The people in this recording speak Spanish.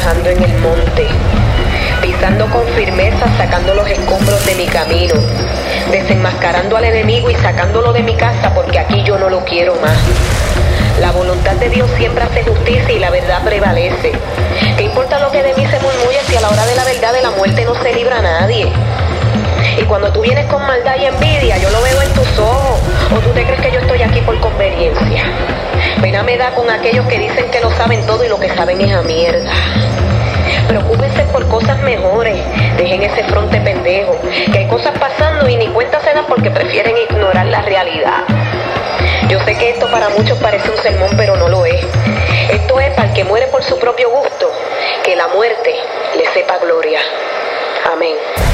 trabajando en el monte, pisando con firmeza, sacando los escombros de mi camino, desenmascarando al enemigo y sacándolo de mi casa, porque aquí yo no lo quiero más. La voluntad de Dios siempre hace justicia y la verdad prevalece. ¿Qué importa lo que de mí se murmulle si a la hora de la verdad de la muerte no se libra a nadie? Y cuando tú vienes con maldad y envidia, yo lo veo en tus ojos. ¿O tú te crees que yo estoy aquí por conveniencia? Pena me da con aquellos que dicen que lo saben todo y lo que saben es a mierda. Preocúpense por cosas mejores. Dejen ese fronte pendejo, que hay cosas pasando y ni cuenta se dan porque prefieren ignorar la realidad. Yo sé que esto para muchos parece un sermón, pero no lo es. Esto es para el que muere por su propio gusto, que la muerte le sepa gloria. Amén.